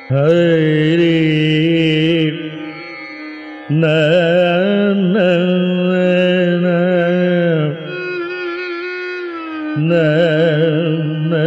ஹரி ந ந ந ந ந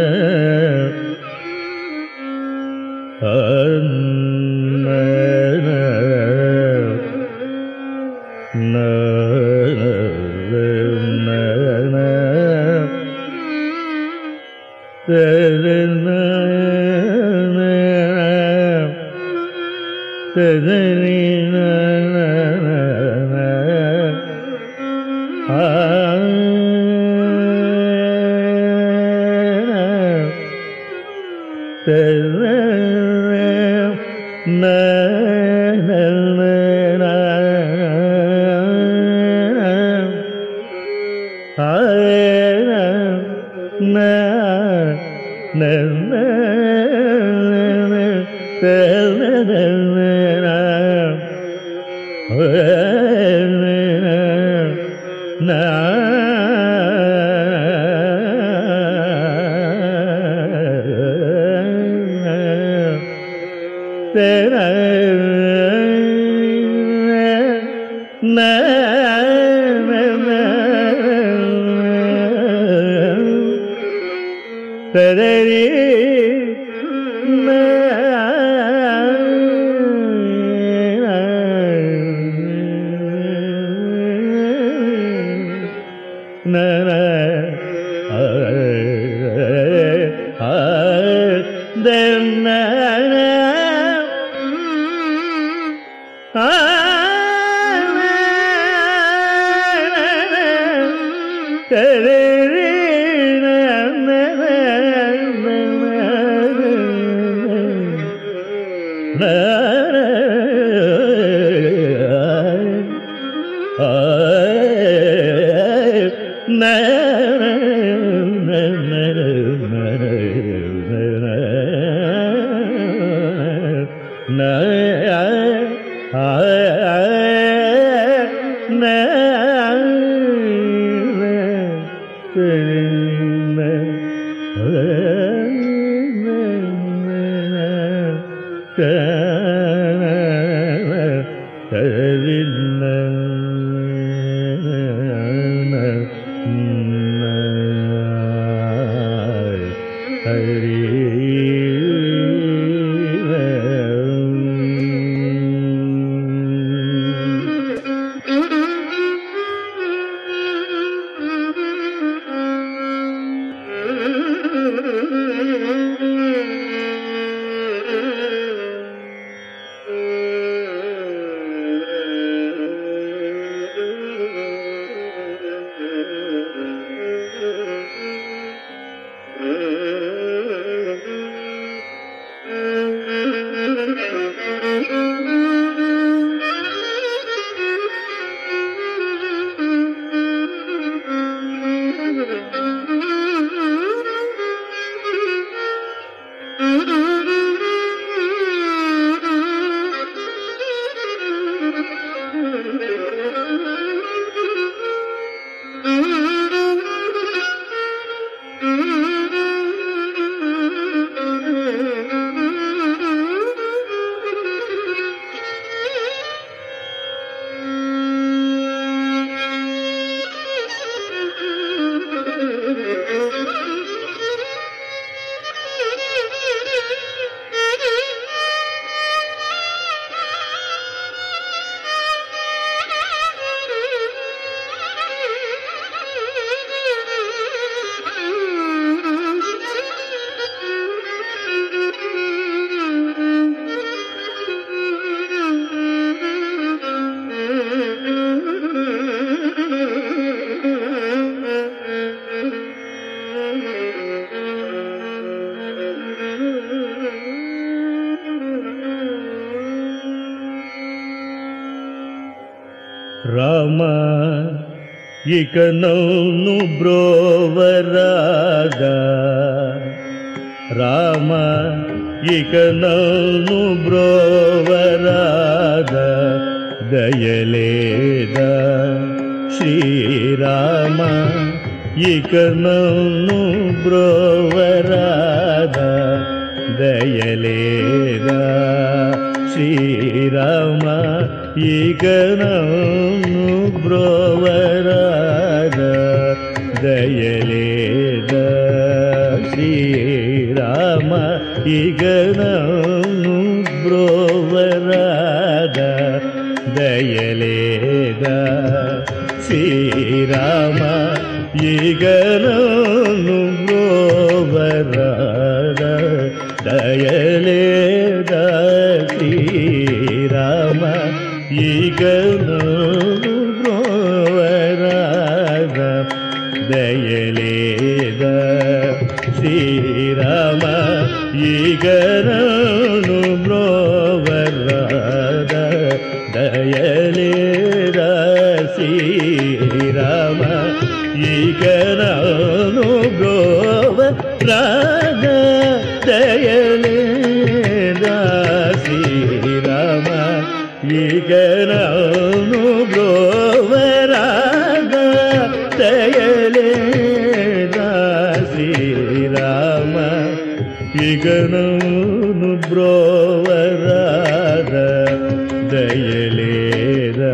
ರಾಮ ಇಕ ನೌನು ಬ್ರೋವರಾಗ ರಾಮ ಇಕ ನೌನು ಬ್ರೋವರಾಗ ದಯಲೇದ ಶ್ರೀರಾಮ ಇಕ ನೌನು ಬ್ರೋವರಾಗ దయలేదా శ్రీరామ ఇక నన్ను బ్రోవరాదా దయలేదా శ్రీరామ ఇక నన్ను బ్రోవరాదా దయలేదా శ్రీరామ ఇక నన్ను బ్రోవరాదా దయలేదా శ్రీరామ ఇక నన్ను బ్రోవరాదా దయలేదా శ్రీరామ ఇక నన్ను బ్రోవరాదా దయలేదా శ్రీరామ ఇక నన్ను బ్రోవరాదా దయలేదా శ్రీరామ ఇక నన్ను బ్రోవరాదా దయలేదా శ్రీరామ ఇక నన్ను బ్రోవరాదా దయలేదా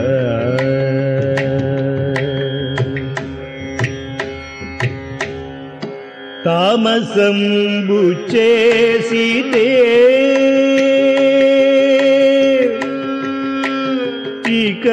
తామసంబు చేసితే ఇక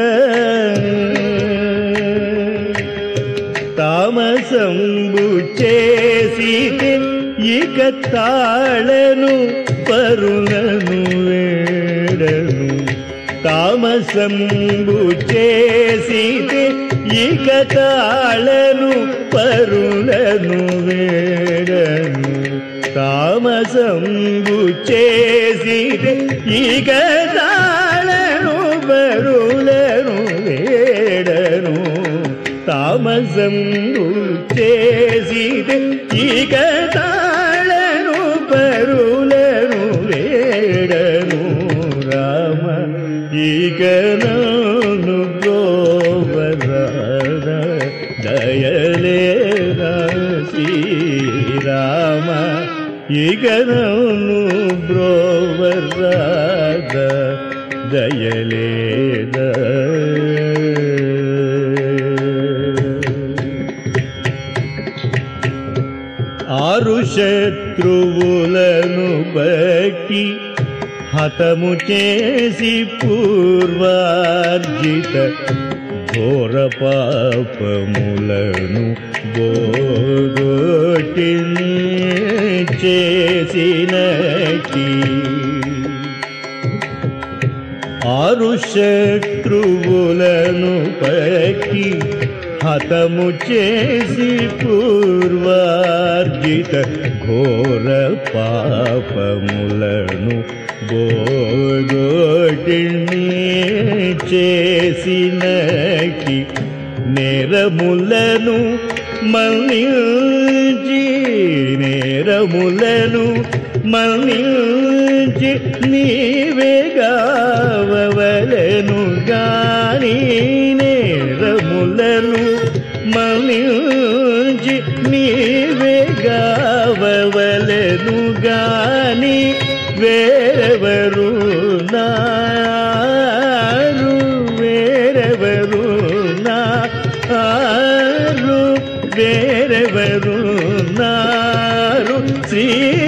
తామసంబు చేసితే ఇక తాళను పరులను వేడను తామసంబు చేసితే ఇక తాళను పరులను వేడను తామసంబు చేసితే ఇక తాళను పరులను వేడను తామసంబు చేసితే ఇక తాళను పరులను వేడను రామ ఇక నన్ను బ్రోవరాదా దయలేదా శ్రీరామ ఇక నన్ను బ్రోవరాదా దయలేదా ఆరు శత్రువులను బట్టి హతము చేసి పూర్వార్జిత ఘోర పాపములను బోగొట్టి చేసినట్టి ఆరు శత్రువులను పట్టి హతము చేసి పూర్వార్జిత ఘోర పాపములను బోగొట్టి చేసినట్టి నేరములను మన్నించి నేరములను మన్నించి నీవే గావవలెను గాని నేరములను మన్నించి నీవే గావవలెను గాని వేరెవరు నారు వేరెవరు నారు వేరెవరు నారు శ్రీ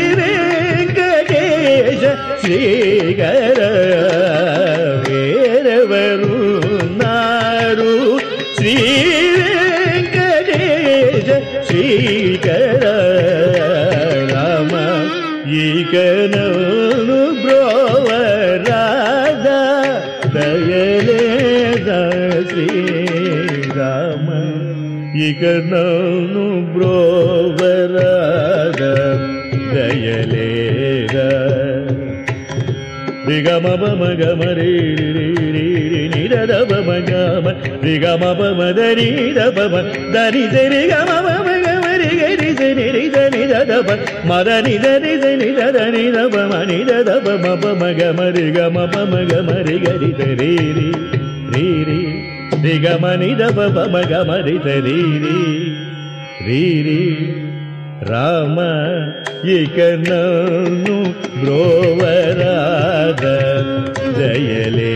వెంకటేశ శ్రీకర వేరెవరు నారు శ్రీ వెంకటేశ శ్రీకర రామ ఇక నన్ను బ్రోవరాదా దయలేదా శ్రీరామ ఇక నన్ను బ్రోవరాదా దయలేదా రిగమ బమ గమ రే నిద బమ గమ రిగమ బమ దరి దమ దని దరి గమ బమ గమ రి గరి దని రి దని దబ మదని దని దని దని దబ మని దబ బమ గమ రిగమ బమ గమ రి గరి దరి రి రి రి రిగమ ని దబ బమ గమ రి దరి రి రి రి రామ ఇక నన్ను బ్రోవరాద దయలే